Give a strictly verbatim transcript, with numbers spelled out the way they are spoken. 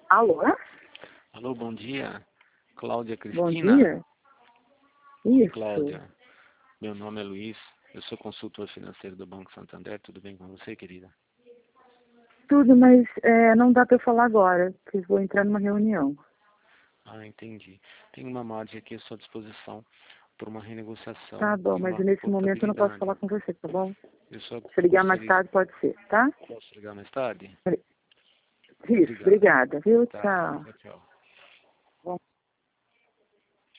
Alô? Alô, bom dia. Cláudia Cristina? Bom dia. Isso. Cláudia, meu nome é Luiz, eu sou consultor financeiro do Banco Santander, tudo bem com você, querida? Tudo, mas é, não dá para eu falar agora, porque vou entrar numa reunião. Ah, entendi. Tem uma margem aqui à sua disposição para uma renegociação Tá bom, e mas uma nesse momento eu não posso portabilidade. falar com você, tá bom? Eu só Se ligar mais gostaria... tarde, pode ser, tá? Posso ligar mais tarde? Isso, Obrigado. obrigada, viu? Tá, Tchau. tchau, tchau.